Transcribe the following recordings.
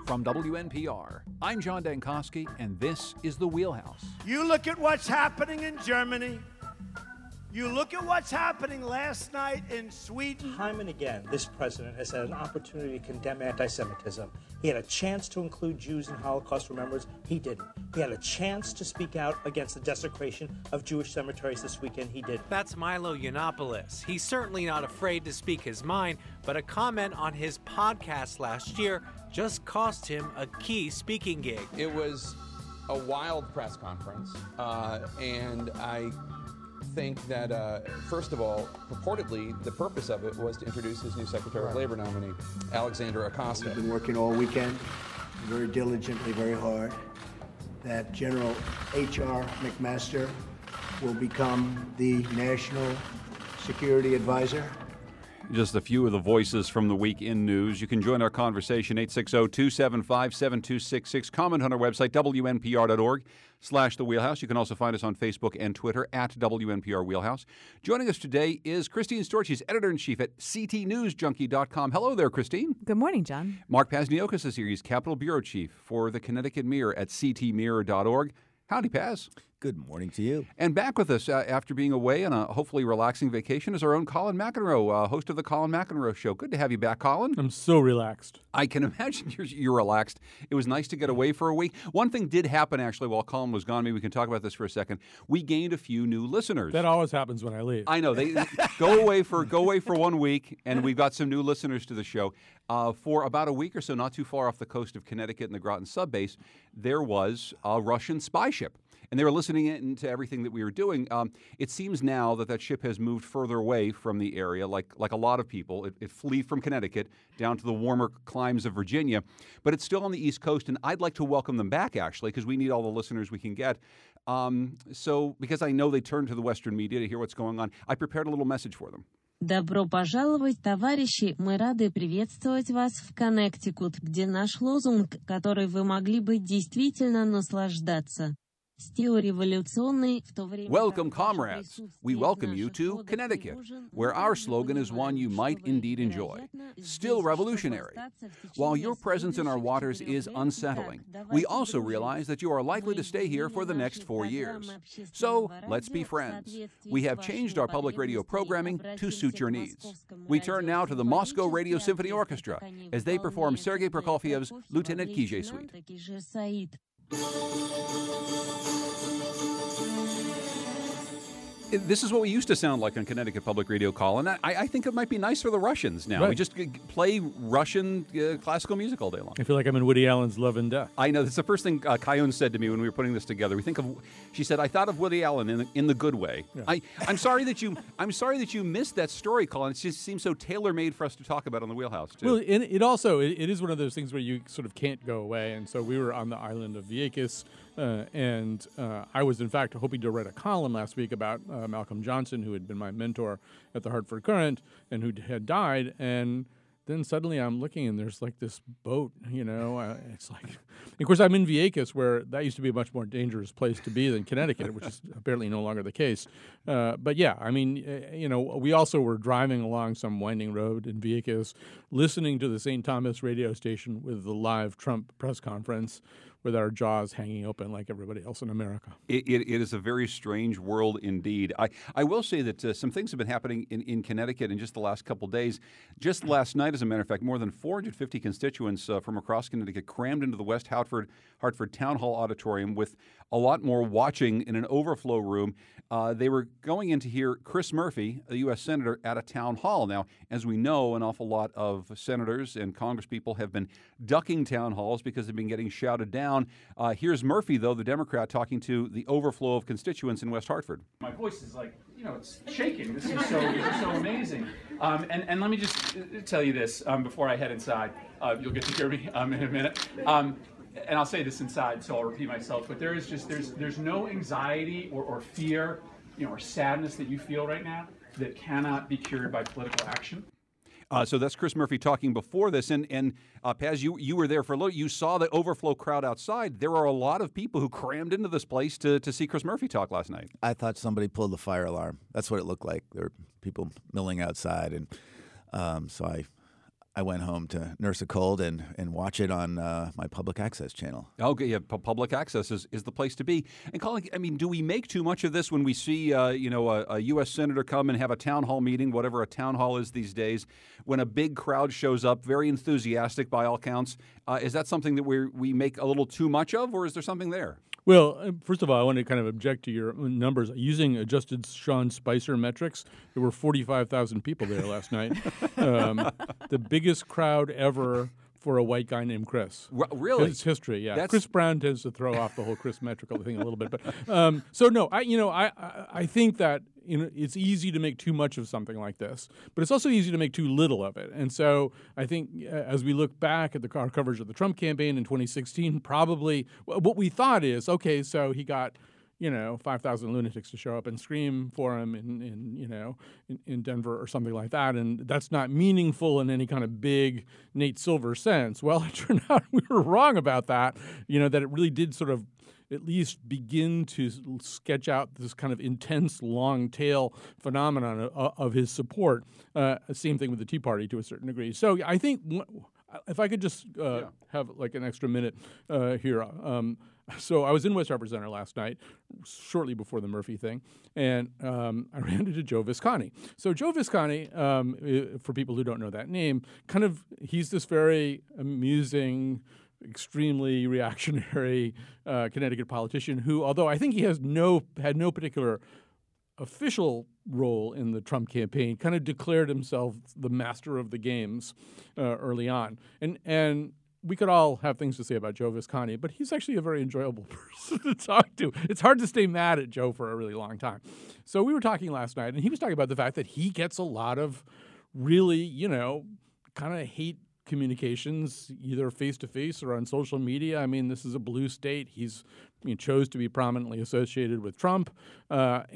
From WNPR, I'm John Dankosky, and this is The Wheelhouse. You look at what's happening in Germany. You look at what's happening last night in Sweden. Time and again, this president has had an opportunity to condemn anti-Semitism. He had a chance to include Jews in Holocaust remembrance. He didn't. He had a chance to speak out against the desecration of Jewish cemeteries this weekend. He didn't. That's Milo Yiannopoulos. He's certainly not afraid to speak his mind, but a comment on his podcast last year just cost him a key speaking gig. It was a wild press conference, and I think that, first of all, purportedly, the purpose of it was to introduce his new Secretary of Labor nominee, Alexandra Acosta. We've been working all weekend, very diligently, very hard, that General H.R. McMaster will become the National Security Advisor. Just a few of the voices from the week in news. You can join our conversation, 860-275-7266. Comment on our website, WNPR.org/The Wheelhouse. You can also find us on Facebook and Twitter at WNPR Wheelhouse. Joining us today is Christine Storch. She's editor-in-chief at CTNewsJunkie.com. Hello there, Christine. Good morning, John. Mark Pazniokas is here. He's Capitol Bureau Chief for the Connecticut Mirror at CTMirror.org. Howdy, Paz. Good morning to you. And back with us after being away on a hopefully relaxing vacation is our own Colin McEnroe, host of the Colin McEnroe Show. Good to have you back, Colin. I'm so relaxed. I can imagine you're relaxed. It was nice to get away for a week. One thing did happen, actually, while Colin was gone. Maybe we can talk about this for a second. We gained a few new listeners. That always happens when I leave. I know. They go away for 1 week, and we've got some new listeners to the show. For about a week or so, not too far off the coast of Connecticut and the Groton subbase, there was a Russian spy ship. And they were listening in to everything that we were doing. It seems now that ship has moved further away from the area, like a lot of people. It fled from Connecticut down to the warmer climes of Virginia. But it's still on the East Coast, and I'd like to welcome them back, actually, because we need all the listeners we can get. So because I know they turn to the Western media to hear what's going on, I prepared a little message for them. Добро пожаловать, товарищи! Мы рады приветствовать вас в Коннектикут, где наш лозунг, который вы могли бы действительно наслаждаться. Welcome, comrades. We welcome you to Connecticut, where our slogan is one you might indeed enjoy. Still revolutionary. While your presence in our waters is unsettling, we also realize that you are likely to stay here for the next 4 years. So, let's be friends. We have changed our public radio programming to suit your needs. We turn now to the Moscow Radio Symphony Orchestra as they perform Sergei Prokofiev's Lieutenant Kije Suite. This is what we used to sound like on Connecticut Public Radio, Colin. I think it might be nice for the Russians now. Right. We just play Russian classical music all day long. I feel like I'm in Woody Allen's Love and Death. I know. That's the first thing Kyone said to me when we were putting this together. She said, I thought of Woody Allen in the good way. Yeah. I'm sorry that you missed that story, Colin. It just seems so tailor-made for us to talk about on the Wheelhouse, too. Well, it is one of those things where you sort of can't go away. And so we were on the island of Vieques, and I was, in fact, hoping to write a column last week about Malcolm Johnson, who had been my mentor at the Hartford Courant and who had died. And then suddenly I'm looking and there's like this boat, it's like, of course, I'm in Vieques, where that used to be a much more dangerous place to be than Connecticut, which is apparently no longer the case. But yeah, I mean, we also were driving along some winding road in Vieques, listening to the St. Thomas radio station with the live Trump press conference, with our jaws hanging open like everybody else in America. It is a very strange world indeed. I will say that some things have been happening in Connecticut in just the last couple days. Just last night, as a matter of fact, more than 450 constituents from across Connecticut crammed into the West Hartford Town Hall Auditorium, with a lot more watching in an overflow room. They were going in to hear Chris Murphy, a U.S. Senator, at a town hall. Now, as we know, an awful lot of senators and congresspeople have been ducking town halls because they've been getting shouted down. Here's Murphy, though, the Democrat, talking to the overflow of constituents in West Hartford. My voice is like, it's shaking. This is so amazing. And let me just tell you this before I head inside. You'll get to hear me in a minute. And I'll say this inside, so I'll repeat myself. But there's no anxiety or fear, or sadness that you feel right now that cannot be cured by political action. So that's Chris Murphy talking before this. And Paz, you were there for a little. You saw the overflow crowd outside. There are a lot of people who crammed into this place to see Chris Murphy talk last night. I thought somebody pulled the fire alarm. That's what it looked like. There were people milling outside. And so I went home to nurse a cold and watch it on my public access channel. Okay, yeah, public access is the place to be. And Colin, I mean, do we make too much of this when we see, a U.S. senator come and have a town hall meeting, whatever a town hall is these days, when a big crowd shows up, very enthusiastic by all counts? Is that something that we make a little too much of, or is there something there? Well, first of all, I want to kind of object to your numbers. Using adjusted Sean Spicer metrics, there were 45,000 people there last night. The biggest crowd ever for a white guy named Chris. Really? It's history, yeah. Chris Brown tends to throw off the whole Chris metrical thing a little bit. But so, no, I think that it's easy to make too much of something like this, but it's also easy to make too little of it. And so I think as we look back at our coverage of the Trump campaign in 2016, probably what we thought is, okay, so he got 5,000 lunatics to show up and scream for him in Denver or something like that, and that's not meaningful in any kind of big Nate Silver sense. Well, it turned out we were wrong about that. That it really did sort of at least begin to sketch out this kind of intense long tail phenomenon of his support. Same thing with the Tea Party to a certain degree. So I think if I could just have like an extra minute here. So I was in West Harper Center last night, shortly before the Murphy thing, and I ran into Joe Visconti. So Joe Visconti, for people who don't know that name, he's this very amusing, extremely reactionary Connecticut politician who, although I think he had no particular official role in the Trump campaign, kind of declared himself the master of the games early on. And we could all have things to say about Joe Visconti, but he's actually a very enjoyable person to talk to. It's hard to stay mad at Joe for a really long time. So we were talking last night, and he was talking about the fact that he gets a lot of really, kind of hate communications, either face-to-face or on social media. I mean, this is a blue state. He chose to be prominently associated with Trump. But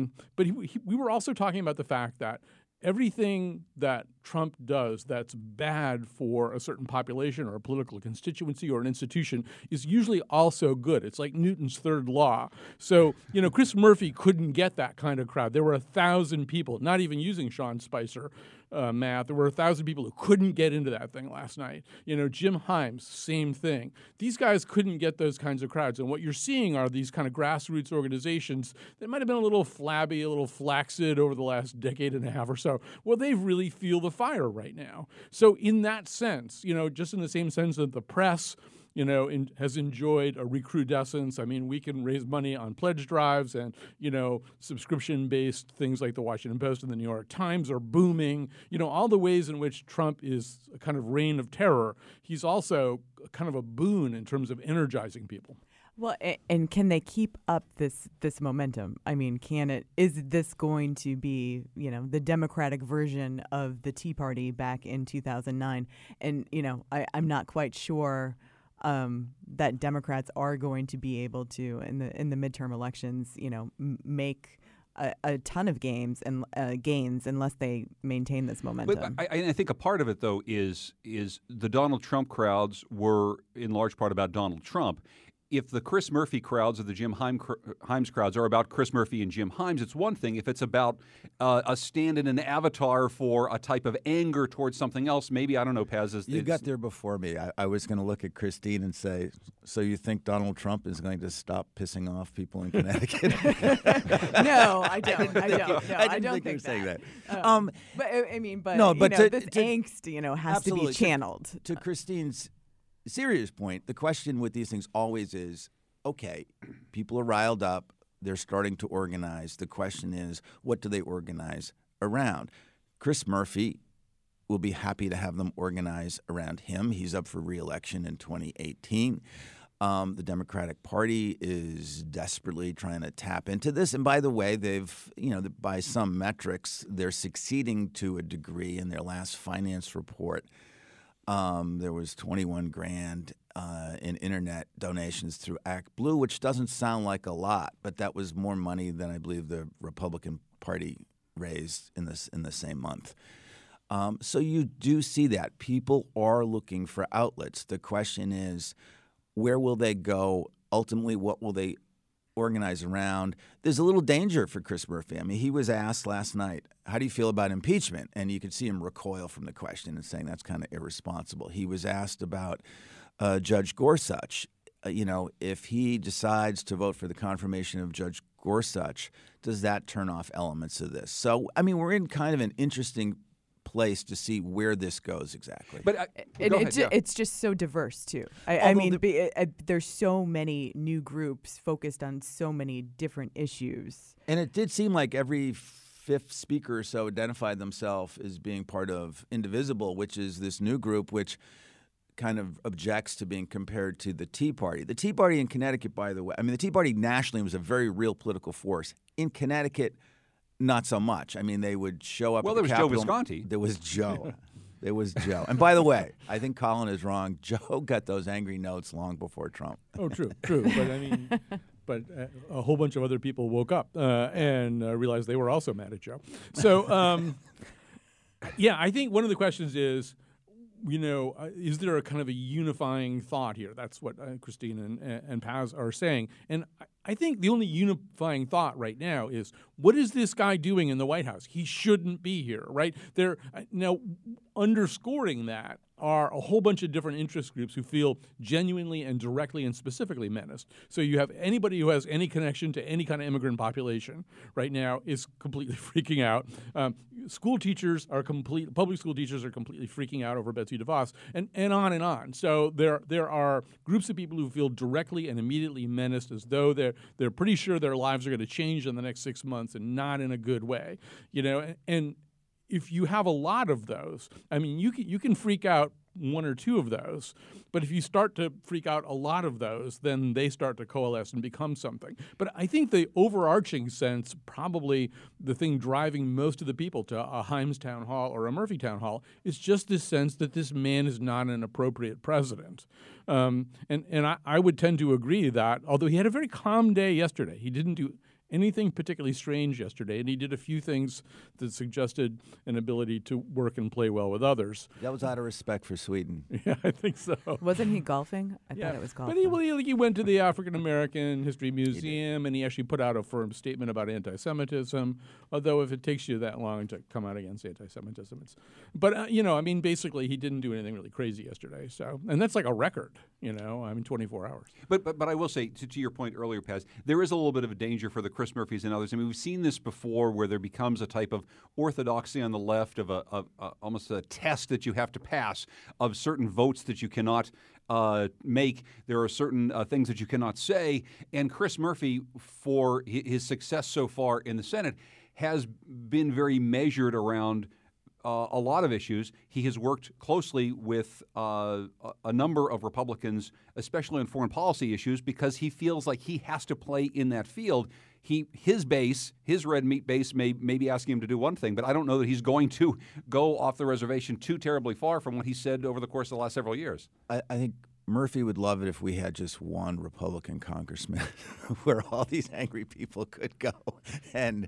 we were also talking about the fact that everything that Trump does that's bad for a certain population or a political constituency or an institution is usually also good. It's like Newton's third law. So, Chris Murphy couldn't get that kind of crowd. There were 1,000 people, not even using Sean Spicer math. There were 1,000 people who couldn't get into that thing last night. Jim Himes, same thing. These guys couldn't get those kinds of crowds. And what you're seeing are these kind of grassroots organizations that might have been a little flabby, a little flaccid over the last decade and a half or so. Well, they really feel the fire right now. So in that sense, just in the same sense that the press has enjoyed a recrudescence. I mean, we can raise money on pledge drives and, subscription-based things like the Washington Post and the New York Times are booming. All the ways in which Trump is a kind of reign of terror, he's also kind of a boon in terms of energizing people. Well, and can they keep up this momentum? I mean, is this going to be, the Democratic version of the Tea Party back in 2009? And, I'm not quite sure that Democrats are going to be able to, in the midterm elections, make a ton of gains unless they maintain this momentum. But I think a part of it, though, is the Donald Trump crowds were in large part about Donald Trump. If the Chris Murphy crowds or the Jim Himes crowds are about Chris Murphy and Jim Himes, it's one thing. If it's about a stand-in, an avatar for a type of anger towards something else, maybe, I don't know, Paz. You got there before me. I was going to look at Christine and say, so you think Donald Trump is going to stop pissing off people in Connecticut? No, I don't. I don't think saying that. But this angst, has to be channeled. To Christine's serious point, the question with these things always is, okay, people are riled up, they're starting to organize. The question is, what do they organize around? Chris Murphy will be happy to have them organize around him. He's up for re-election in 2018. The Democratic Party is desperately trying to tap into this. And by the way, they've, by some metrics, they're succeeding to a degree. In their last finance report, there was $21,000 in internet donations through Act Blue, which doesn't sound like a lot, but that was more money than I believe the Republican Party raised in the same month. So you do see that people are looking for outlets. The question is, where will they go? Ultimately, what will they organize around. There's a little danger for Chris Murphy. I mean, he was asked last night, how do you feel about impeachment? And you could see him recoil from the question and saying that's kind of irresponsible. He was asked about Judge Gorsuch. If he decides to vote for the confirmation of Judge Gorsuch, does that turn off elements of this? So, I mean, we're in kind of an interesting place to see where this goes exactly. But it's just so diverse too. There's so many new groups focused on so many different issues. And it did seem like every fifth speaker or so identified themselves as being part of Indivisible, which is this new group which kind of objects to being compared to the Tea Party. The Tea Party in Connecticut, by the way, I mean, the Tea Party nationally was a very real political force. In Connecticut, not so much. I mean, they would show up. Well, at there the was Capitol. Joe Visconti. There was Joe. There was Joe. And by the way, I think Colin is wrong. Joe got those angry notes long before Trump. Oh, true. But I mean, a whole bunch of other people woke up and realized they were also mad at Joe. So, yeah, I think one of the questions is, is there a kind of a unifying thought here? That's what Christine and Paz are saying. And I think the only unifying thought right now is, what is this guy doing in the White House? He shouldn't be here, right? Now, underscoring that are a whole bunch of different interest groups who feel genuinely and directly and specifically menaced. So you have anybody who has any connection to any kind of immigrant population right now is completely freaking out. Public school teachers are completely freaking out over Betsy DeVos, and on and on. So there are groups of people who feel directly and immediately menaced, as though they're pretty sure their lives are going to change in the next 6 months, and not in a good way. And if you have a lot of those, I mean, you can freak out one or two of those, but if you start to freak out a lot of those, then they start to coalesce and become something. But I think the overarching sense, probably the thing driving most of the people to a Himes town hall or a Murphy town hall, is just this sense that this man is not an appropriate president. And I would tend to agree that, although he had a very calm day yesterday, he didn't do anything particularly strange yesterday, and he did a few things that suggested an ability to work and play well with others. That was out of respect for Sweden. Yeah, I think so. Wasn't he golfing? I thought it was golfing. But he went to the African American History Museum, and he actually put out a firm statement about anti-Semitism, although if it takes you that long to come out against anti-Semitism, basically he didn't do anything really crazy yesterday. So, and that's like a record, 24 hours. But I will say, to your point earlier, Paz, there is a little bit of a danger for the Chris Murphys and others. I mean, we've seen this before, where there becomes a type of orthodoxy on the left of almost a test that you have to pass of certain votes that you cannot make. There are certain things that you cannot say. And Chris Murphy, for his success so far in the Senate, has been very measured around a lot of issues. He has worked closely with a number of Republicans, especially on foreign policy issues, because he feels like he has to play in that field. His red meat base may be asking him to do one thing, but I don't know that he's going to go off the reservation too terribly far from what he said over the course of the last several years. I think Murphy would love it if we had just one Republican congressman where all these angry people could go and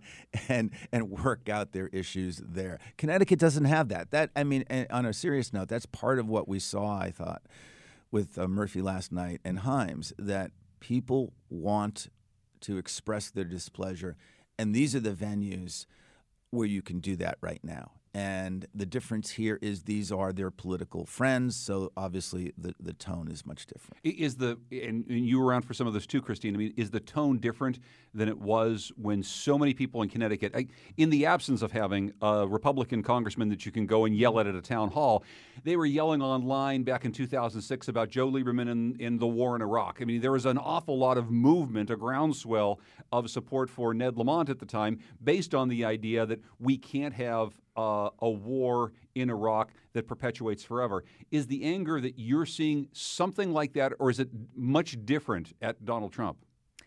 work out their issues there. Connecticut doesn't have that. And on a serious note, that's part of what we saw, I thought, with Murphy last night and Himes, that people want to express their displeasure, and these are the venues where you can do that right now. And the difference here is these are their political friends, so obviously the tone is much different. And you were around for some of this too, Christine. I mean, is the tone different than it was when so many people in Connecticut, in the absence of having a Republican congressman that you can go and yell at a town hall, they were yelling online back in 2006 about Joe Lieberman and the war in Iraq. I mean, there was an awful lot of movement, a groundswell of support for Ned Lamont at the time, based on the idea that we can't have a war in Iraq that perpetuates forever. Is the anger that you're seeing something like that, or is it much different at Donald Trump?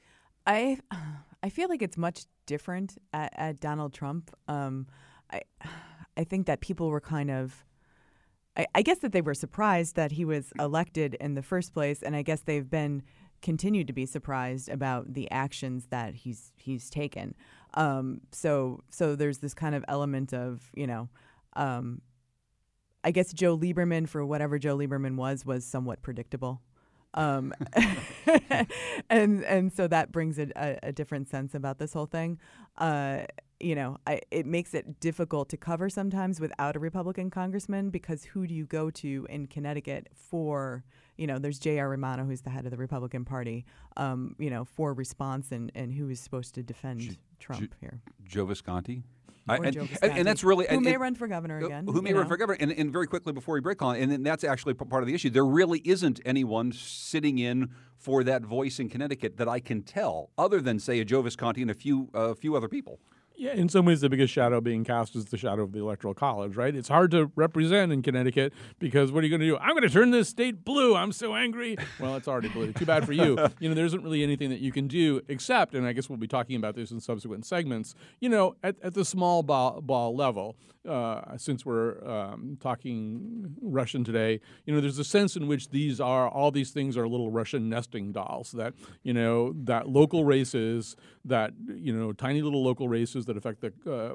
I feel like it's much different at Donald Trump. I think that people were kind of, I guess that they were surprised that he was elected in the first place, and I guess they've been continued to be surprised about the actions that he's taken. So there's this kind of element of, I guess Joe Lieberman, for whatever Joe Lieberman was somewhat predictable. And so that brings a different sense about this whole thing. It makes it difficult to cover sometimes without a Republican congressman, because who do you go to in Connecticut for, there's J.R. Romano, who's the head of the Republican Party, for response and who is supposed to defend Trump here. Joe Visconti? And that's really who may run for governor again. Who may run for governor? And very quickly before we break on, and that's actually part of the issue. There really isn't anyone sitting in for that voice in Connecticut that I can tell, other than say a Joe Visconti and a few other people. Yeah, in some ways, the biggest shadow being cast is the shadow of the Electoral College, right? It's hard to represent in Connecticut because what are you going to do? I'm going to turn this state blue. I'm so angry. Well, it's already blue. Too bad for you. There isn't really anything that you can do except, and I guess we'll be talking about this in subsequent segments, at the small ball level, since we're talking Russian today, there's a sense in which all these things are little Russian nesting dolls that, that local races, that, tiny little local races that affect the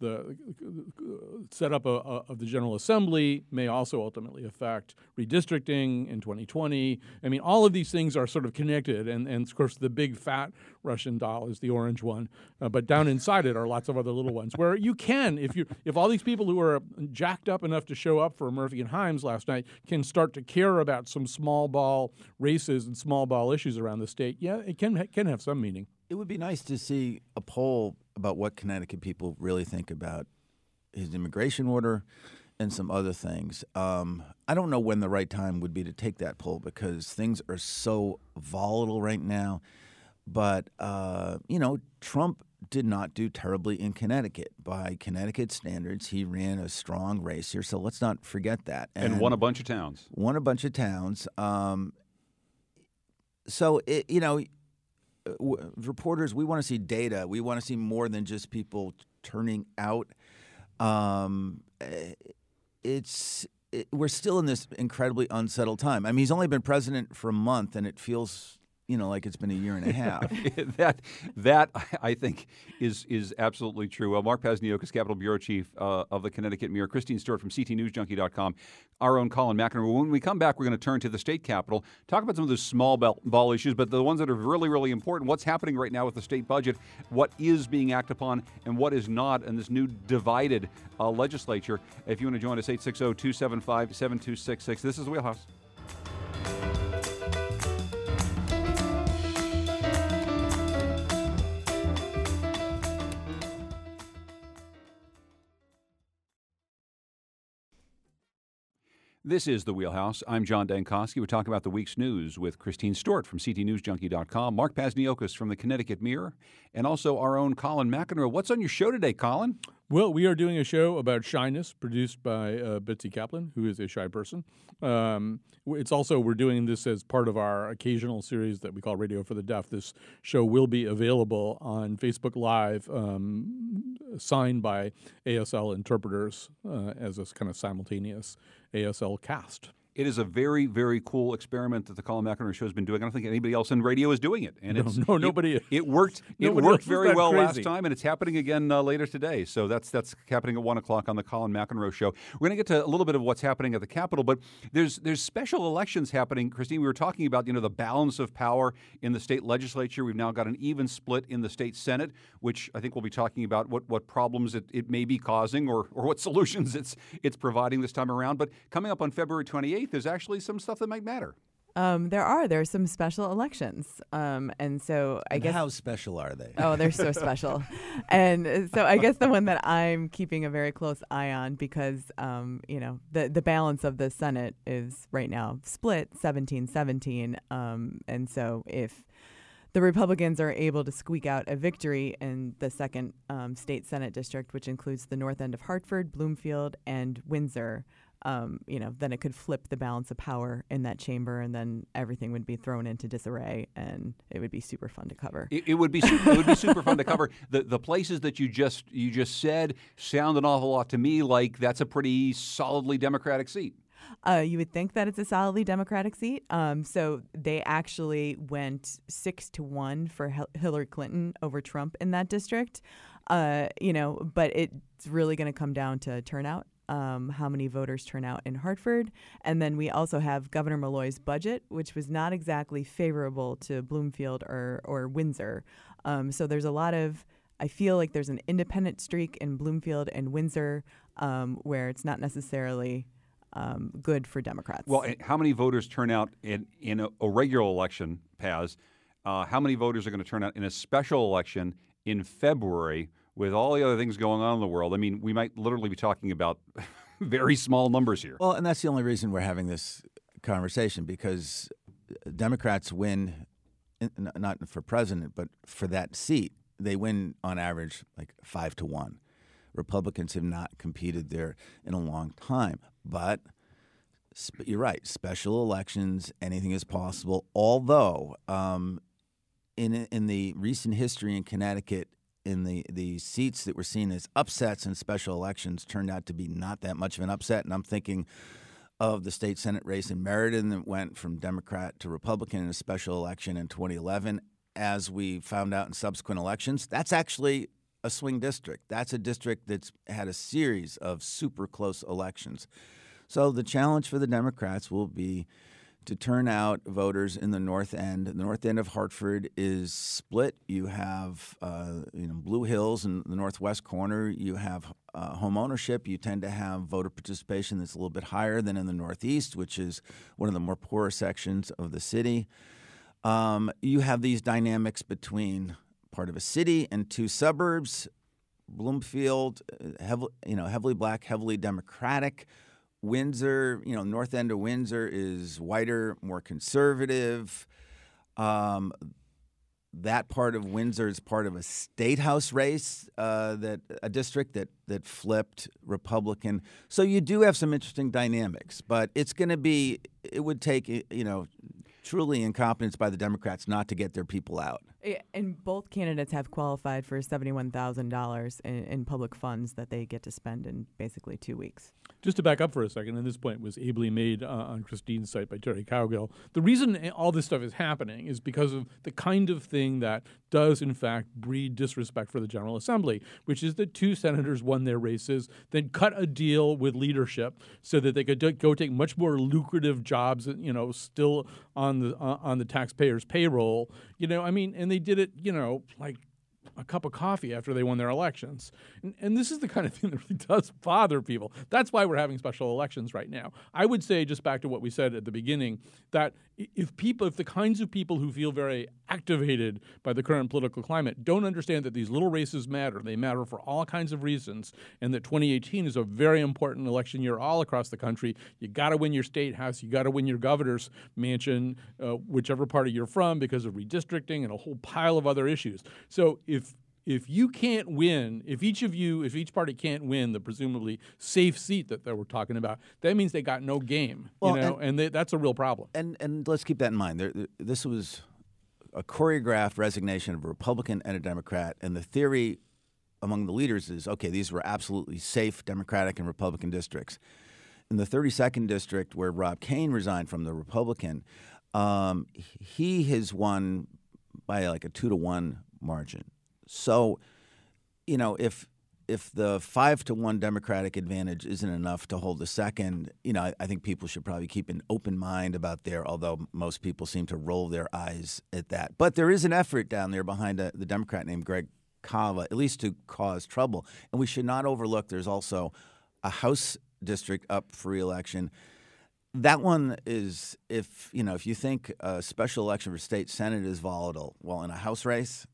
setup of the General Assembly may also ultimately affect redistricting in 2020. I mean, all of these things are sort of connected, and of course the big fat Russian doll is the orange one, but down inside it are lots of other little ones where you can, if all these people who are jacked up enough to show up for Murphy and Himes last night can start to care about some small ball races and small ball issues around the state, yeah, it can have some meaning. It would be nice to see a poll about what Connecticut people really think about his immigration order and some other things. I don't know when the right time would be to take that poll because things are so volatile right now. But, Trump did not do terribly in Connecticut. By Connecticut standards, he ran a strong race here, so let's not forget that. And won a bunch of towns. Reporters, we want to see data. We want to see more than just people turning out. We're still in this incredibly unsettled time. I mean, he's only been president for a month, and it feels like it's been a year and a half. that I think is absolutely true. Mark Pasniokis, Capitol Bureau Chief of the Connecticut Mirror, Christine Stewart from CTNewsJunkie.com, our own Colin McEnroe. When we come back, we're going to turn to the state capitol, talk about some of those small ball issues, but the ones that are really, really important. What's happening right now with the state budget? What is being acted upon and what is not in this new divided legislature? If you want to join us, 860-275-7266. This is the Wheelhouse. This is The Wheelhouse. I'm John Dankosky. We're talking about the week's news with Christine Stewart from CTNewsJunkie.com, Mark Pasniokis from the Connecticut Mirror, and also our own Colin McEnroe. What's on your show today, Colin? Well, we are doing a show about shyness produced by Betsy Kaplan, who is a shy person. It's also, we're doing this as part of our occasional series that we call Radio for the Deaf. This show will be available on Facebook Live, signed by ASL interpreters as a kind of simultaneous ASL cast. It is a very, very cool experiment that the Colin McEnroe Show has been doing. I don't think anybody else in radio is doing it. And nobody. It worked. It worked very well last time, and it's happening again later today. So that's happening at 1 o'clock on the Colin McEnroe Show. We're going to get to a little bit of what's happening at the Capitol, but there's special elections happening. Christine, we were talking about the balance of power in the state legislature. We've now got an even split in the state Senate, which I think we'll be talking about what problems it may be causing or what solutions it's providing this time around. But coming up on February 28th. There's actually some stuff that might matter. There are some special elections, and so I guess how special are they? Oh, they're so special, and so I guess the one that I'm keeping a very close eye on because the balance of the Senate is right now split 17-17, and so if the Republicans are able to squeak out a victory in the second state Senate district, which includes the north end of Hartford, Bloomfield, and Windsor. Then it could flip the balance of power in that chamber, and then everything would be thrown into disarray, and it would be super fun to cover. It would be super fun to cover. The places that you just said sound an awful lot to me like that's a pretty solidly Democratic seat. You would think that it's a solidly Democratic seat. So they actually went 6-1 for Hillary Clinton over Trump in that district. But it's really going to come down to turnout. how many voters turn out in Hartford. And then we also have Governor Malloy's budget, which was not exactly favorable to Bloomfield or Windsor. So there's a lot of, I feel like there's an independent streak in Bloomfield and Windsor where it's not necessarily good for Democrats. Well, how many voters turn out in a regular election, Paz? How many voters are going to turn out in a special election in February with all the other things going on in the world? I mean, we might literally be talking about very small numbers here. Well, and that's the only reason we're having this conversation, because Democrats win, not for president, but for that seat. They win on average like 5-1. Republicans have not competed there in a long time. But you're right, special elections, anything is possible. Although in the recent history in Connecticut, in the seats that were seen as upsets in special elections turned out to be not that much of an upset. And I'm thinking of the state Senate race in Meriden that went from Democrat to Republican in a special election in 2011. As we found out in subsequent elections, that's actually a swing district. That's a district that's had a series of super close elections. So the challenge for the Democrats will be to turn out voters in the north end. The north end of Hartford is split. You have Blue Hills in the northwest corner. You have home ownership. You tend to have voter participation that's a little bit higher than in the northeast, which is one of the more poorer sections of the city. You have these dynamics between part of a city and two suburbs. Bloomfield, heavily black, heavily Democratic. Windsor, north end of Windsor is whiter, more conservative. That part of Windsor is part of a state house race, a district that flipped Republican. So you do have some interesting dynamics, but it would take, truly incompetence by the Democrats not to get their people out. And both candidates have qualified for $71,000 in public funds that they get to spend in basically 2 weeks. Just to back up for a second, and this point was ably made on Christine's site by Terry Cowgill, the reason all this stuff is happening is because of the kind of thing that does, in fact, breed disrespect for the General Assembly, which is that two senators won their races, then cut a deal with leadership so that they could go take much more lucrative jobs, still on the taxpayers' payroll. And they did it, like a cup of coffee after they won their elections. And this is the kind of thing that really does bother people. That's why we're having special elections right now. I would say, just back to what we said at the beginning, that if the kinds of people who feel very activated by the current political climate don't understand that these little races matter, they matter for all kinds of reasons, and that 2018 is a very important election year all across the country. You got to win your state house, you got to win your governor's mansion, whichever party you're from, because of redistricting and a whole pile of other issues. So if you can't win, if each party can't win the presumably safe seat that we're talking about, that means they got no game, and that's a real problem. And let's keep that in mind. This was a choreographed resignation of a Republican and a Democrat, and the theory among the leaders is, okay, these were absolutely safe Democratic and Republican districts. In the 32nd district, where Rob Kane resigned from the Republican, he has won by like a 2-1 margin. So, if the 5-1 Democratic advantage isn't enough to hold the second, I think people should probably keep an open mind about there, although most people seem to roll their eyes at that. But there is an effort down there behind the Democrat named Greg Kava, at least to cause trouble. And we should not overlook there's also a House district up for re-election. That one is, if you think a special election for state Senate is volatile, well, in a House race,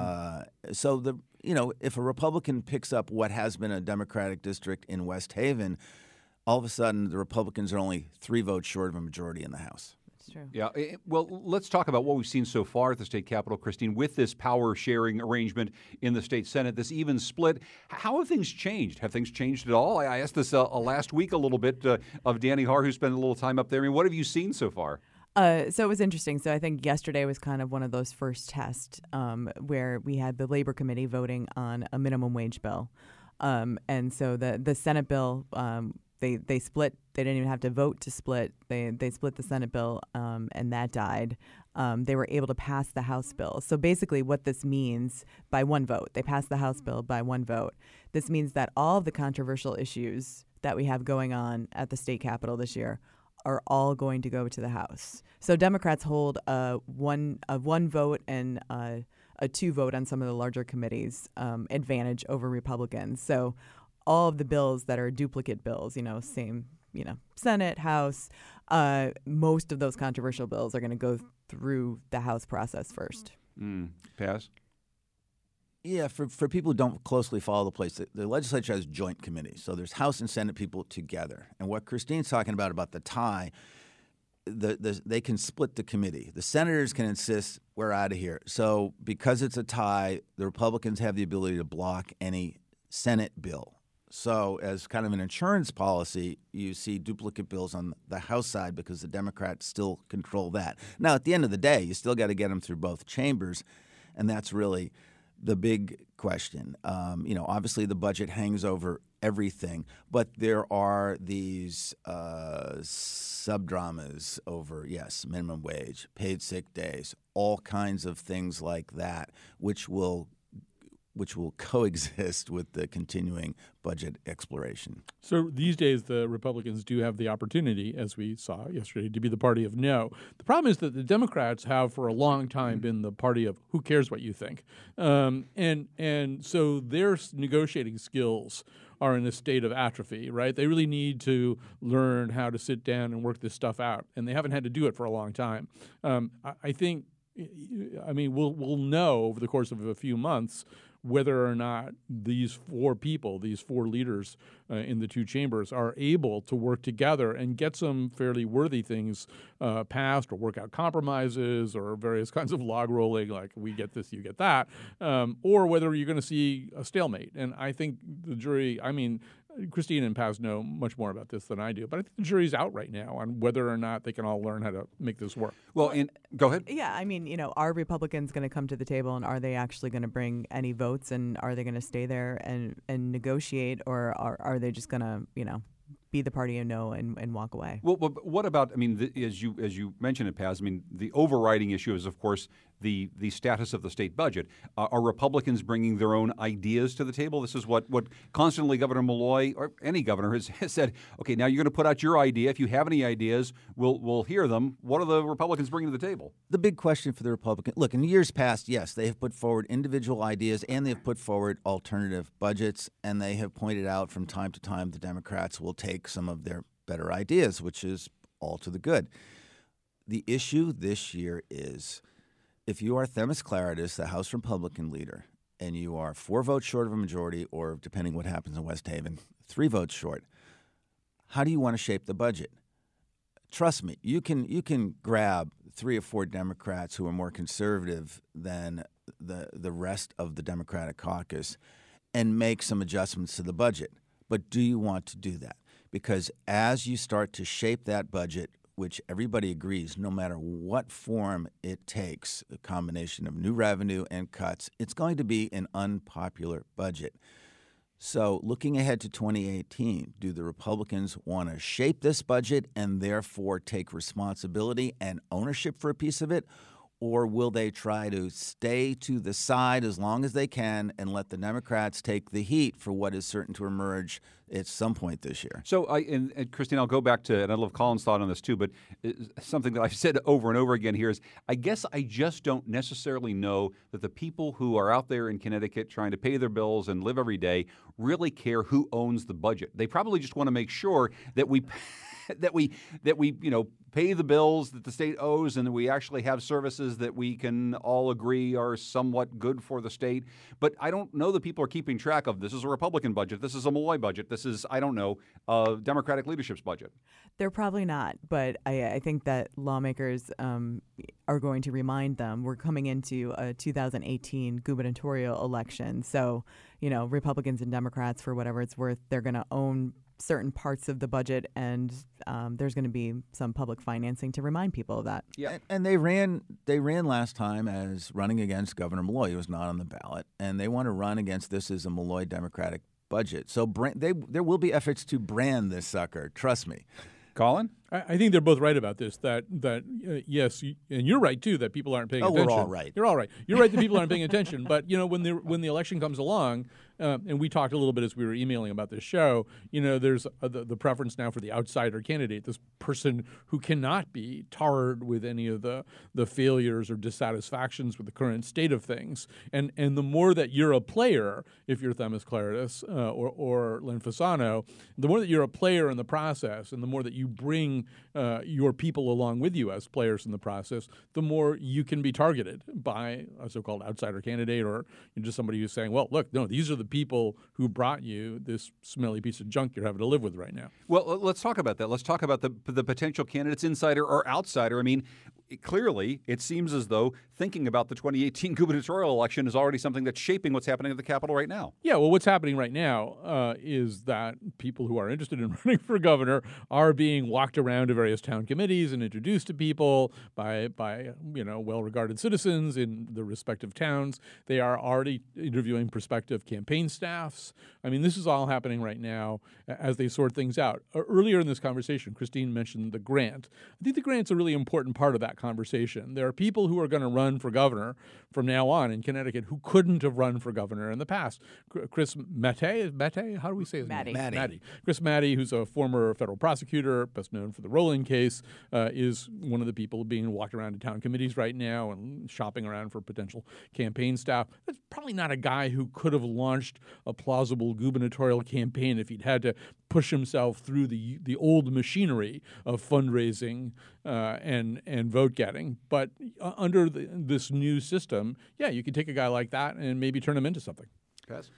if a Republican picks up what has been a Democratic district in West Haven, all of a sudden the Republicans are only 3 votes short of a majority in the House. That's true. Yeah. Well, let's talk about what we've seen so far at the state capitol, Christine, with this power sharing arrangement in the state Senate, this even split. How have things changed? Have things changed at all? I asked this last week a little bit of Danny Haar, who spent a little time up there. I mean, what have you seen so far? So it was interesting. So I think yesterday was kind of one of those first tests where we had the Labor Committee voting on a minimum wage bill. And so the Senate bill, they split. They didn't even have to vote to split. They split the Senate bill, and that died. They were able to pass the House bill. So basically what this means, by one vote, they passed the House bill by one vote. This means that all of the controversial issues that we have going on at the state capitol this year are all going to go to the House. So Democrats hold a one vote and a 2 vote on some of the larger committees advantage over Republicans. So all of the bills that are duplicate bills, same, Senate, House, most of those controversial bills are going to go through the House process first. Pass? Yeah, for people who don't closely follow the place, the legislature has joint committees. So there's House and Senate people together. And what Christine's talking about the tie, they can split the committee. The senators can insist, we're out of here. So because it's a tie, the Republicans have the ability to block any Senate bill. So as kind of an insurance policy, you see duplicate bills on the House side because the Democrats still control that. Now, at the end of the day, you still got to get them through both chambers, and that's really the big question. Obviously the budget hangs over everything, but there are these subdramas over, minimum wage, paid sick days, all kinds of things like that, which will coexist with the continuing budget exploration. So these days, the Republicans do have the opportunity, as we saw yesterday, to be the party of no. The problem is that the Democrats have for a long time been the party of who cares what you think. And so their negotiating skills are in a state of atrophy, right? They really need to learn how to sit down and work this stuff out, and they haven't had to do it for a long time. I think, we'll know over the course of a few months whether or not these 4 people, these 4 leaders in the 2 chambers are able to work together and get some fairly worthy things passed or work out compromises or various kinds of log rolling, like we get this, you get that, or whether you're going to see a stalemate. And I think the jury, Christine and Paz know much more about this than I do, but I think the jury's out right now on whether or not they can all learn how to make this work. Well, go ahead. Yeah, are Republicans going to come to the table, and are they actually going to bring any votes, and are they going to stay there and negotiate, or are they just going to, be the party of no and walk away? Well, but what about, as you mentioned it, Paz, the overriding issue is, of course, the status of the state budget. Are Republicans bringing their own ideas to the table? This is what constantly Governor Malloy, or any governor, has said, okay, now you're going to put out your idea. If you have any ideas, we'll hear them. What are the Republicans bringing to the table? The big question for the Republicans, look, in years past, yes, they have put forward individual ideas and they have put forward alternative budgets, and they have pointed out from time to time the Democrats will take some of their better ideas, which is all to the good. The issue this year is, if you are Themis Klarides, the House Republican leader, and you are 4 votes short of a majority, or depending what happens in West Haven, 3 votes short, how do you want to shape the budget? Trust me, you can grab 3 or 4 Democrats who are more conservative than the rest of the Democratic caucus and make some adjustments to the budget. But do you want to do that? Because as you start to shape that budget, which everybody agrees, no matter what form it takes, a combination of new revenue and cuts, it's going to be an unpopular budget. So looking ahead to 2018, do the Republicans want to shape this budget and therefore take responsibility and ownership for a piece of it? Or will they try to stay to the side as long as they can and let the Democrats take the heat for what is certain to emerge at some point this year? So, and Christine, I'll go back to, and I love Colin's thought on this too, but something that I've said over and over again here is, I guess I just don't necessarily know that the people who are out there in Connecticut trying to pay their bills and live every day really care who owns the budget. They probably just want to make sure that we pay the bills that the state owes, and that we actually have services that we can all agree are somewhat good for the state. But I don't know that people are keeping track of, this is a Republican budget, this is a Malloy budget, this is, I don't know, Democratic leadership's budget. They're probably not, but I think that lawmakers are going to remind them we're coming into a 2018 gubernatorial election. So, Republicans and Democrats, for whatever it's worth, they're going to own certain parts of the budget, and there's going to be some public financing to remind people of that. Yeah, and they ran last time as running against Governor Malloy, who was not on the ballot, and they want to run against this as a Malloy Democratic budget. So there will be efforts to brand this sucker. Trust me. Colin? I think they're both right about this. That yes, and you're right too. That people aren't paying attention. We're all right. You're all right. You're right that people aren't paying attention. But when the election comes along, and we talked a little bit as we were emailing about this show. There's the preference now for the outsider candidate, this person who cannot be tarred with any of the failures or dissatisfactions with the current state of things. And the more that you're a player, if you're Themis Klarides or Len Fasano, the more that you're a player in the process, and the more that you bring your people along with you as players in the process, the more you can be targeted by a so-called outsider candidate or just somebody who's saying, well, look, no, these are the people who brought you this smelly piece of junk you're having to live with right now. Well, let's talk about that. Let's talk about the potential candidates, insider or outsider. I mean, clearly, it seems as though thinking about the 2018 gubernatorial election is already something that's shaping what's happening at the Capitol right now. Yeah, well, what's happening right now is that people who are interested in running for governor are being walked around to various town committees and introduced to people by well-regarded citizens in the respective towns. They are already interviewing prospective campaign staffs. I mean, this is all happening right now as they sort things out. Earlier in this conversation, Christine mentioned the grant. I think the grant's a really important part of that conversation. There are people who are going to run for governor from now on in Connecticut who couldn't have run for governor in the past. Chris Matte, how do we say his name? Matte. Chris Matte, who's a former federal prosecutor, best known for the Rowland case, is one of the people being walked around to town committees right now and shopping around for potential campaign staff. That's probably not a guy who could have launched a plausible gubernatorial campaign if he'd had to push himself through the old machinery of fundraising and vote getting. But under this new system, yeah, you can take a guy like that and maybe turn him into something. Guys?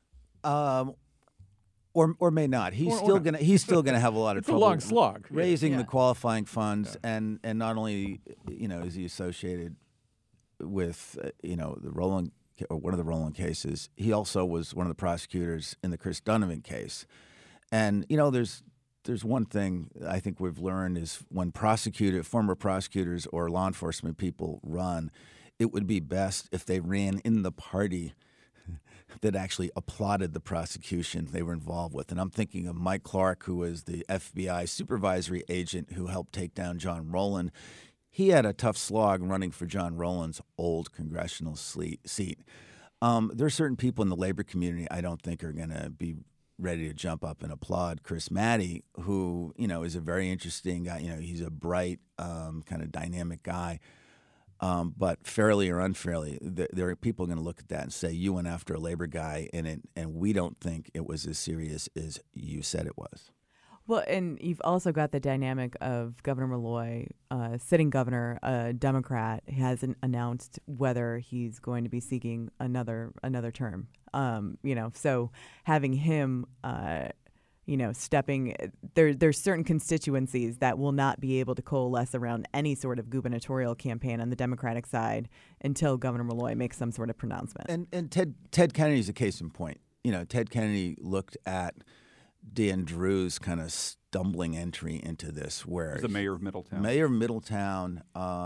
Or may not. He's still gonna have a lot of trouble. It's a long slog raising the qualifying funds, and not only is he associated with the Rowland or one of the Rowland cases, he also was one of the prosecutors in the Chris Donovan case. And there's one thing I think we've learned is when former prosecutors or law enforcement people run, it would be best if they ran in the party that actually applauded the prosecution they were involved with. And I'm thinking of Mike Clark, who was the FBI supervisory agent who helped take down John Rowland. He had a tough slog running for John Rowland's old congressional seat. There are certain people in the labor community I don't think are going to be ready to jump up and applaud Chris Matte, who is a very interesting guy. He's a bright, kind of dynamic guy. But fairly or unfairly, there are people going to look at that and say, you went after a labor guy, and we don't think it was as serious as you said it was. Well, and you've also got the dynamic of Governor Malloy, sitting governor, a Democrat, hasn't announced whether he's going to be seeking another term. So having him, stepping there's certain constituencies that will not be able to coalesce around any sort of gubernatorial campaign on the Democratic side until Governor Malloy makes some sort of pronouncement. And Ted Kennedy's a case in point. Ted Kennedy looked at Dan Drew's kind of stumbling entry into this, where the mayor of Middletown. Mayor of Middletown,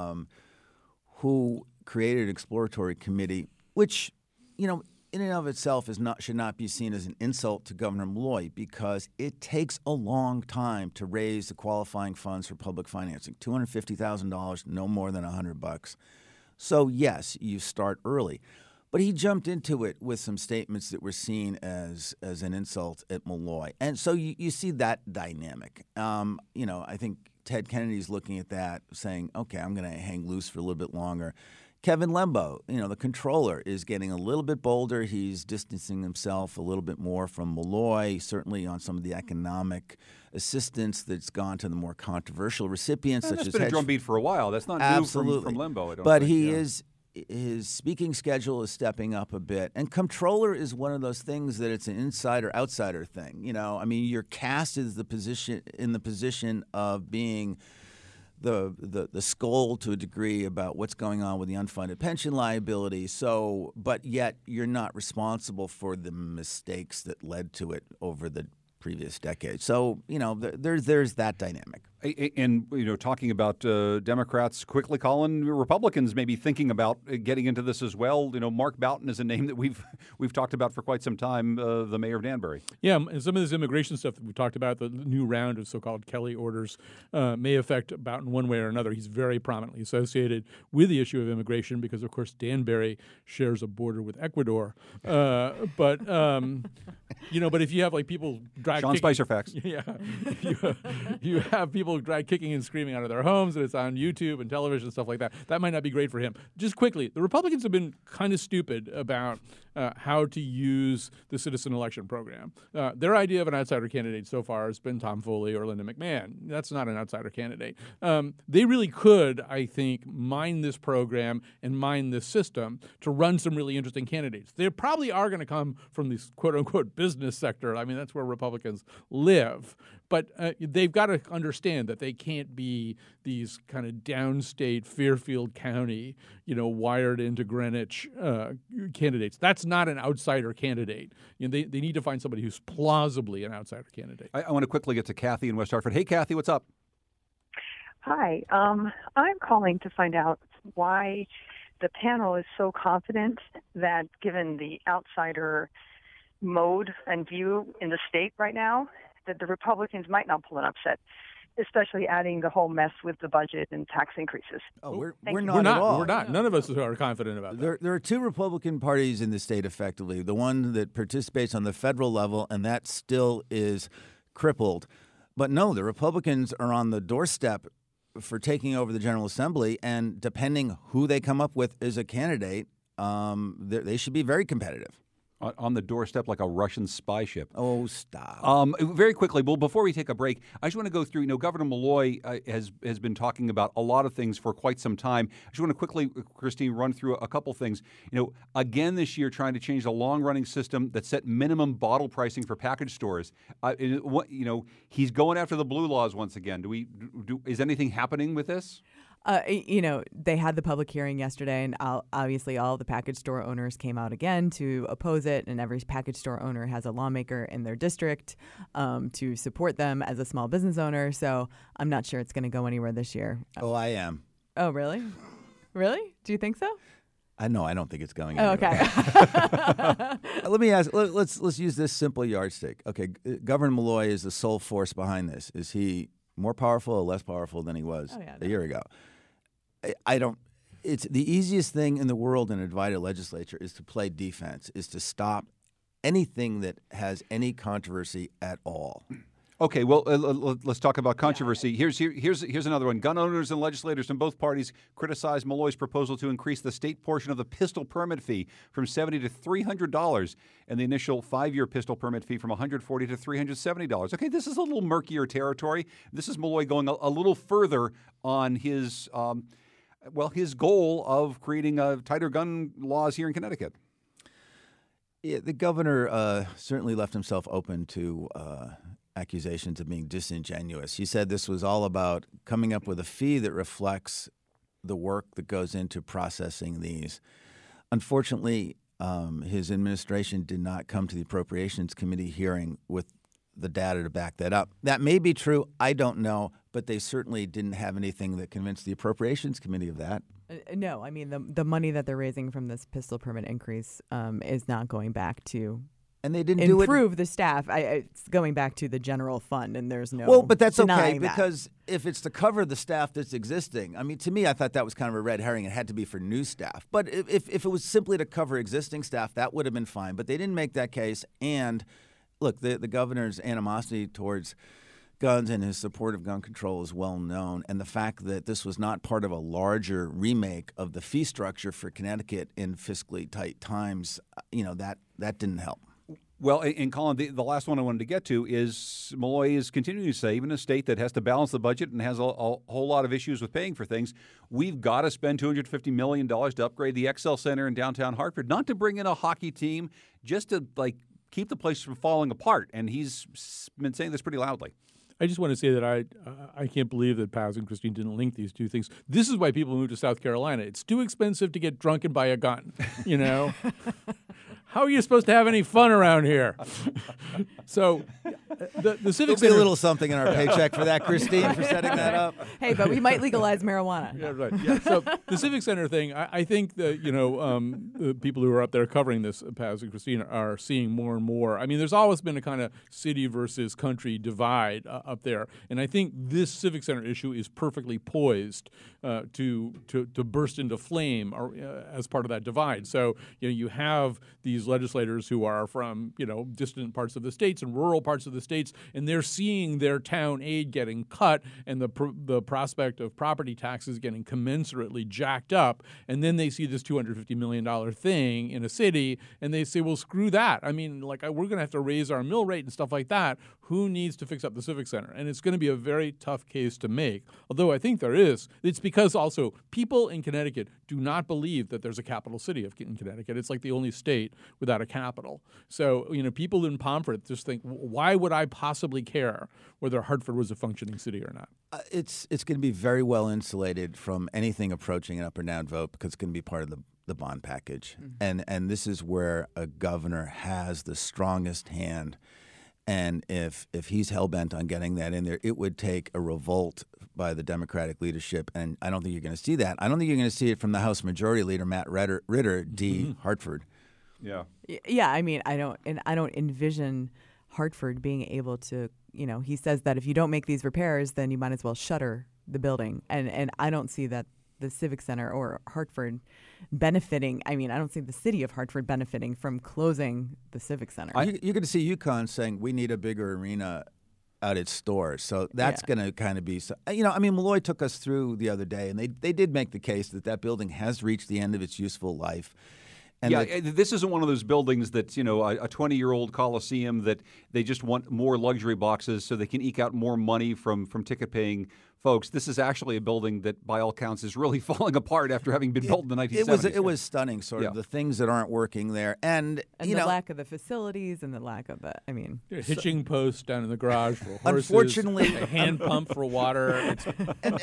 who created an exploratory committee, which, in and of itself should not be seen as an insult to Governor Malloy, because it takes a long time to raise the qualifying funds for public financing. $250,000, no more than $100. So yes, you start early. But he jumped into it with some statements that were seen as an insult at Malloy. And so you see that dynamic. I think Ted Kennedy's looking at that saying, okay, I'm going to hang loose for a little bit longer. Kevin Lembo, the controller, is getting a little bit bolder. He's distancing himself a little bit more from Malloy, certainly on some of the economic assistance that's gone to the more controversial recipients. And such that's as been a drumbeat for a while. That's not new from Lembo, I don't but think. He is. His speaking schedule is stepping up a bit. And comptroller is one of those things that it's an insider-outsider thing. You're cast as the position of being the scold to a degree about what's going on with the unfunded pension liability. But yet you're not responsible for the mistakes that led to it over the previous decade. So, there's that dynamic. And talking about Democrats quickly, Colin, Republicans may be thinking about getting into this as well. Mark Boughton is a name that we've talked about for quite some time, the mayor of Danbury. Yeah, and some of this immigration stuff that we talked about, the new round of so-called Kelly orders, may affect Boughton one way or another. He's very prominently associated with the issue of immigration because, of course, Danbury shares a border with Ecuador. But if you have people drag Sean Spicer facts. Yeah, you have people drag kicking and screaming out of their homes, and it's on YouTube and television and stuff like that. That might not be great for him. Just quickly, the Republicans have been kind of stupid about how to use the citizen election program. Their idea of an outsider candidate so far has been Tom Foley or Linda McMahon. That's not an outsider candidate. They really could, I think, mine this program and mine this system to run some really interesting candidates. They probably are going to come from this quote-unquote business sector. I mean, that's where Republicans live. But they've got to understand that they can't be these kind of downstate Fairfield County, wired into Greenwich candidates. That's not an outsider candidate. They need to find somebody who's plausibly an outsider candidate. I want to quickly get to Kathy in West Hartford. Hey, Kathy, what's up? Hi. I'm calling to find out why the panel is so confident that given the outsider mode and view in the state right now, that the Republicans might not pull an upset, especially adding the whole mess with the budget and tax increases. Oh, we're not at all. We're not. None of us are confident about that. There are two Republican parties in the state, effectively. The one that participates on the federal level, and that still is crippled. But no, the Republicans are on the doorstep for taking over the General Assembly, and depending who they come up with as a candidate, they should be very competitive. On the doorstep like a Russian spy ship. Oh, stop. Very quickly, well, before we take a break, I just want to go through, Governor Malloy has been talking about a lot of things for quite some time. I just want to quickly, Christine, run through a couple things. Again this year, trying to change the long-running system that set minimum bottle pricing for package stores. He's going after the blue laws once again. Is anything happening with this? They had the public hearing yesterday, and obviously all the package store owners came out again to oppose it, and every package store owner has a lawmaker in their district to support them as a small business owner, so I'm not sure it's going to go anywhere this year. Oh, I am. Oh, really? Really? Do you think so? I don't think it's going anywhere. Okay. Let me ask, let's use this simple yardstick. Okay, Governor Malloy is the sole force behind this. Is he more powerful or less powerful than he was a year ago? It's the easiest thing in the world in a divided legislature is to play defense, is to stop anything that has any controversy at all. Okay, well, let's talk about controversy. Here's another one. Gun owners and legislators from both parties criticized Malloy's proposal to increase the state portion of the pistol permit fee from $70 to $300 and the initial 5-year pistol permit fee from $140 to $370. Okay, this is a little murkier territory. This is Malloy going a little further on his goal of creating tighter gun laws here in Connecticut. Yeah, the governor certainly left himself open to accusations of being disingenuous. He said this was all about coming up with a fee that reflects the work that goes into processing these. Unfortunately, his administration did not come to the Appropriations Committee hearing with the data to back that up. That may be true. I don't know, but they certainly didn't have anything that convinced the Appropriations Committee of that. No, I mean, the money that they're raising from this pistol permit increase is not going back to and they didn't improve the staff. It's going back to the general fund, and there's no but that's okay, that. because if it's to cover the staff that's existing, I mean, to me, I thought that was kind of a red herring. It had to be for new staff. But if it was simply to cover existing staff, that would have been fine. But they didn't make that case. And look, the governor's animosity towards guns and his support of gun control is well known. And the fact that this was not part of a larger remake of the fee structure for Connecticut in fiscally tight times, that didn't help. Well, and Colin, the last one I wanted to get to is Malloy is continuing to say, even a state that has to balance the budget and has a whole lot of issues with paying for things, we've got to spend $250 million to upgrade the XL Center in downtown Hartford, not to bring in a hockey team, just to keep the place from falling apart. And he's been saying this pretty loudly. I just want to say that I can't believe that Paz and Christine didn't link these two things. This is why people move to South Carolina. It's too expensive to get drunk and buy a gun, How are you supposed to have any fun around here? So The Civic There'll be Center. a little something in our paycheck for that, Christine, for setting that up. Hey, but we might legalize marijuana. Yeah, right. Yeah. So the Civic Center thing, I think that the people who are up there covering this, Paz and Christine, are seeing more and more. I mean, there's always been a kind of city versus country divide up there, and I think this Civic Center issue is perfectly poised to burst into flame as part of that divide. So you have these legislators who are from distant parts of the states and rural parts of the states, and they're seeing their town aid getting cut and the prospect of property taxes getting commensurately jacked up, and then they see this $250 million thing in a city, and they say, well, screw that. I mean, we're going to have to raise our mill rate and stuff like that. Who needs to fix up the Civic Center? And it's going to be a very tough case to make, although I think there is. It's because also people in Connecticut do not believe that there's a capital city in Connecticut. It's like the only state without a capital. So, people in Pomfret just think, why would I possibly care whether Hartford was a functioning city or not? It's going to be very well insulated from anything approaching an up or down vote because it's going to be part of the bond package. Mm-hmm. And this is where a governor has the strongest hand. And if he's hell-bent on getting that in there, it would take a revolt by the Democratic leadership, and I don't think you're going to see that. I don't think you're going to see it from the House Majority Leader, Matt Ritter, D. Hartford. Yeah. Yeah, I mean, I don't envision Hartford being able to, he says that if you don't make these repairs, then you might as well shutter the building. And I don't see that the Civic Center or Hartford benefiting. I mean, I don't see the city of Hartford benefiting from closing the Civic Center. You're going to see UConn saying we need a bigger arena out at stores. So that's going to kind of be, Malloy took us through the other day, and they did make the case that building has reached the end of its useful life. And this isn't one of those buildings that's, a 20-year-old Coliseum that they just want more luxury boxes so they can eke out more money from ticket-paying folks. This is actually a building that, by all counts, is really falling apart after having been built in the 1970s. It was stunning, sort of, the things that aren't working there. And the lack of the facilities and the lack of the, hitching posts down in the garage for horses. Unfortunately, a hand pump for water. and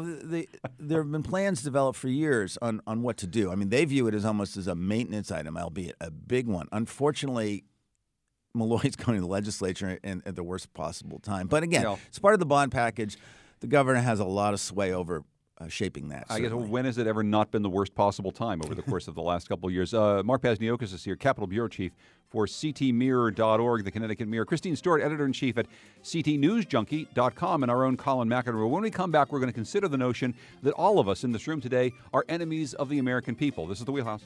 there have been plans developed for years on what to do. I mean, they view it as almost as a maintenance item, albeit a big one. Unfortunately, Malloy's going to the legislature at the worst possible time. But again, it's part of the bond package. The governor has a lot of sway over shaping that. I guess, when has it ever not been the worst possible time over the course of the last couple of years? Mark Pazniokis is here, Capitol Bureau Chief for ctmirror.org, the Connecticut Mirror. Christine Stewart, Editor-in-Chief at ctnewsjunkie.com, and our own Colin McEnroe. When we come back, we're going to consider the notion that all of us in this room today are enemies of the American people. This is The Wheelhouse.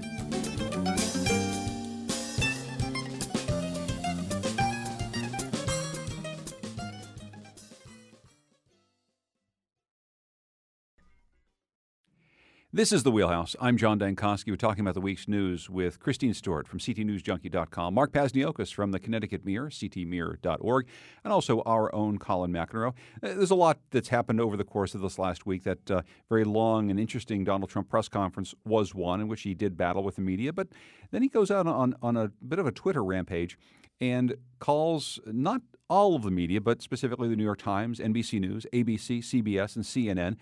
This is The Wheelhouse. I'm John Dankosky. We're talking about the week's news with Christine Stewart from ctnewsjunkie.com, Mark Pazniokis from the Connecticut Mirror, ctmirror.org, and also our own Colin McEnroe. There's a lot that's happened over the course of this last week. That very long and interesting Donald Trump press conference was one in which he did battle with the media, but then he goes out on a bit of a Twitter rampage and calls not all of the media, but specifically the New York Times, NBC News, ABC, CBS, and CNN,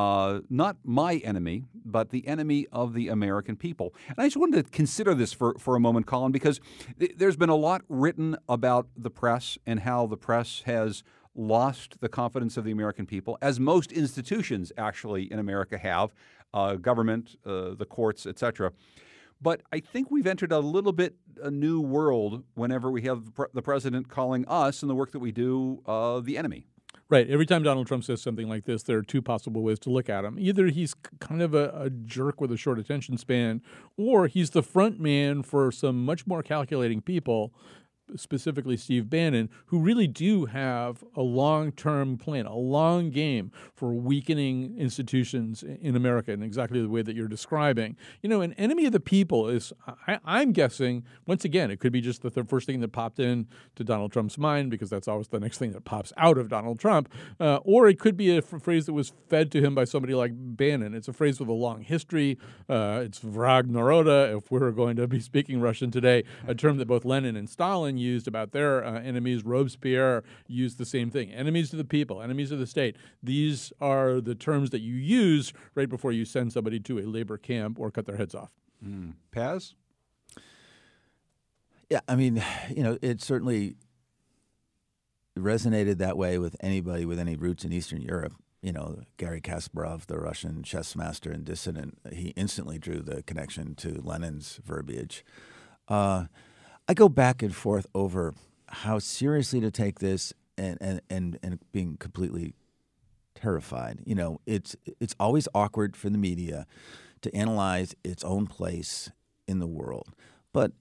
not my enemy, but the enemy of the American people. And I just wanted to consider this for a moment, Colin, because there's been a lot written about the press and how the press has lost the confidence of the American people, as most institutions actually in America have, government, the courts, etc. But I think we've entered a little bit a new world whenever we have the president calling us and the work that we do the enemy. Right. Every time Donald Trump says something like this, there are two possible ways to look at him. Either he's kind of a jerk with a short attention span, or he's the front man for some much more calculating people, specifically Steve Bannon, who really do have a long-term plan, a long game for weakening institutions in America in exactly the way that you're describing. An enemy of the people is, I'm guessing, once again, it could be just the first thing that popped in to Donald Trump's mind, because that's always the next thing that pops out of Donald Trump, or it could be a phrase that was fed to him by somebody like Bannon. It's a phrase with a long history. It's vrag naroda, if we're going to be speaking Russian today, a term that both Lenin and Stalin used about their enemies. Robespierre used the same thing. Enemies of the people, enemies of the state. These are the terms that you use right before you send somebody to a labor camp or cut their heads off. Paz? Yeah, I mean, it certainly resonated that way with anybody with any roots in Eastern Europe. You know, Garry Kasparov, the Russian chess master and dissident, he instantly drew the connection to Lenin's verbiage. I go back and forth over how seriously to take this and being completely terrified. You know, it's always awkward for the media to analyze its own place in the world. But,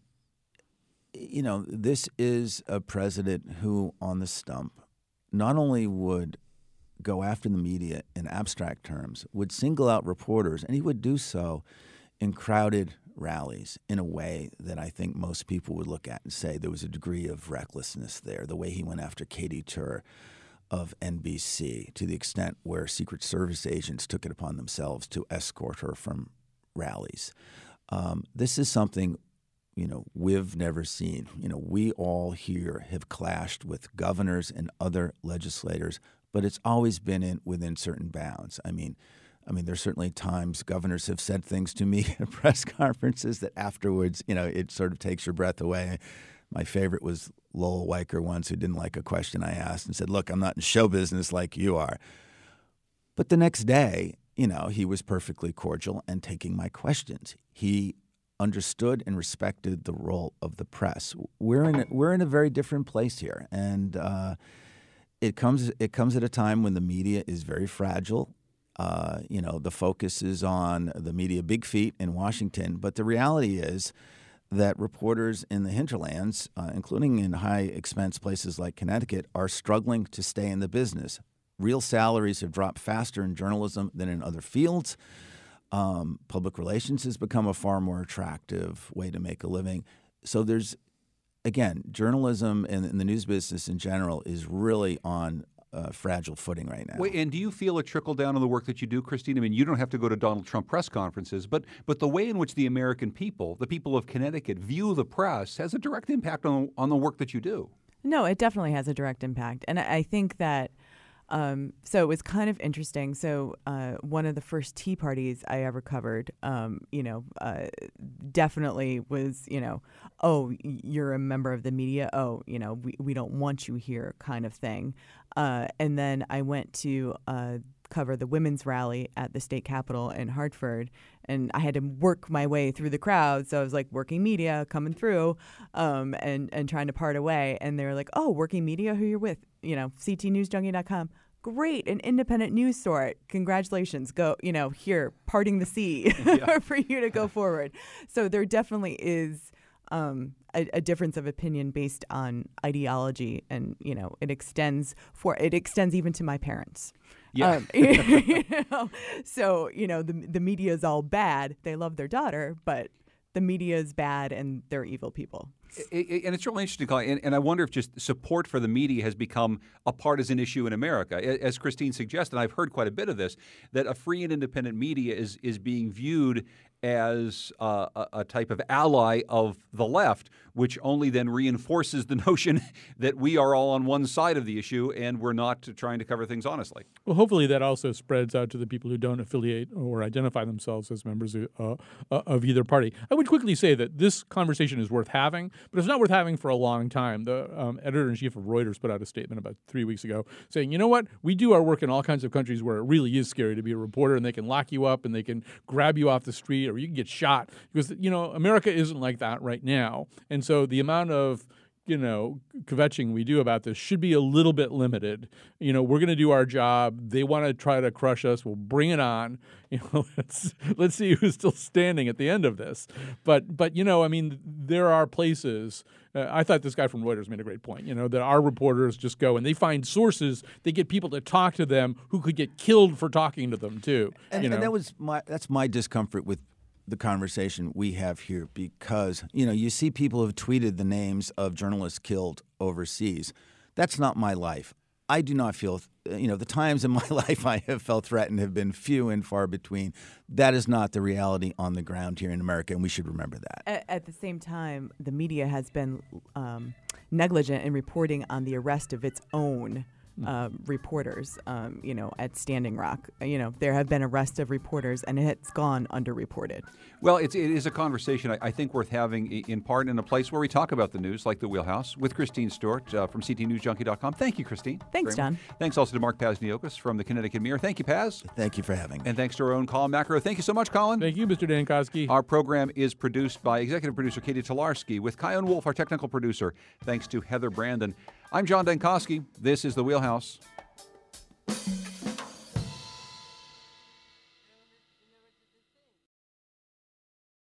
you know, this is a president who, on the stump, not only would go after the media in abstract terms, would single out reporters, and he would do so in crowded rallies in a way that I think most people would look at and say there was a degree of recklessness there, the way he went after Katie Tur of NBC, to the extent where Secret Service agents took it upon themselves to escort her from rallies. This is something, you know, we've never seen. You know, we all here have clashed with governors and other legislators, but it's always been within certain bounds. I mean, there's certainly times governors have said things to me at press conferences that afterwards, you know, it sort of takes your breath away. My favorite was Lowell Weicker once, who didn't like a question I asked and said, "Look, I'm not in show business like you are." But the next day, you know, he was perfectly cordial and taking my questions. He understood and respected the role of the press. We're in a very different place here, and it comes at a time when the media is very fragile. You know, the focus is on the media big feet in Washington, but the reality is that reporters in the hinterlands, including in high-expense places like Connecticut, are struggling to stay in the business. Real salaries have dropped faster in journalism than in other fields. Public relations has become a far more attractive way to make a living. So there's, again, journalism and the news business in general is really on fragile footing right now. Wait, and do you feel a trickle down on the work that you do, Christine? I mean, you don't have to go to Donald Trump press conferences, but the way in which the American people, the people of Connecticut, view the press has a direct impact on the work that you do. No, it definitely has a direct impact. And I think that so it was kind of interesting. So one of the first tea parties I ever covered, definitely was, oh, you're a member of the media. Oh, we don't want you here kind of thing. And then I went to cover the women's rally at the state capitol in Hartford, and I had to work my way through the crowd. So I was like working media coming through and trying to part away. And they were like, oh, working media, who you're with? CTNewsJunkie.com. Great, an independent news sort. Congratulations. Go, here, parting the sea for you to go forward. So there definitely is a difference of opinion based on ideology, and it extends even to my parents. Yeah. So the media is all bad. They love their daughter, but the media is bad and they're evil people. And it's really interesting, Colin, and I wonder if just support for the media has become a partisan issue in America. As Christine suggested, and I've heard quite a bit of this, that a free and independent media is being viewed as a type of ally of the left, which only then reinforces the notion that we are all on one side of the issue and we're not trying to cover things honestly. Well, hopefully that also spreads out to the people who don't affiliate or identify themselves as members of either party. I would quickly say that this conversation is worth having, but it's not worth having for a long time. The editor-in-chief of Reuters put out a statement about 3 weeks ago saying, you know what, we do our work in all kinds of countries where it really is scary to be a reporter, and they can lock you up and they can grab you off the street, or you can get shot, because America isn't like that right now. And so the amount of kvetching we do about this should be a little bit limited. We're going to do our job. They want to try to crush us. We'll bring it on. Let's see who's still standing at the end of this. But there are places. I thought this guy from Reuters made a great point. That our reporters just go and they find sources. They get people to talk to them who could get killed for talking to them too. And that's my discomfort with the conversation we have here, because you see people have tweeted the names of journalists killed overseas. That's not my life. I do not feel the times in my life I have felt threatened have been few and far between. That is not the reality on the ground here in America, and we should remember that. At the same time, the media has been negligent in reporting on the arrest of its own reporters, at Standing Rock. There have been arrests of reporters, and it's gone underreported. Well, it is a conversation I think worth having, in part in a place where we talk about the news, like the Wheelhouse, with Christine Stewart from CTNewsJunkie.com. Thank you, Christine. Thanks, John. Thanks also to Mark Pazniokis from the Connecticut Mirror. Thank you, Paz. Thank you for having me. And thanks to our own Colin Macro. Thank you so much, Colin. Thank you, Mr. Dankosky. Our program is produced by executive producer Katie Tolarski, with Kyone Wolf, our technical producer. Thanks to Heather Brandon. I'm John Dankosky. This is The Wheelhouse.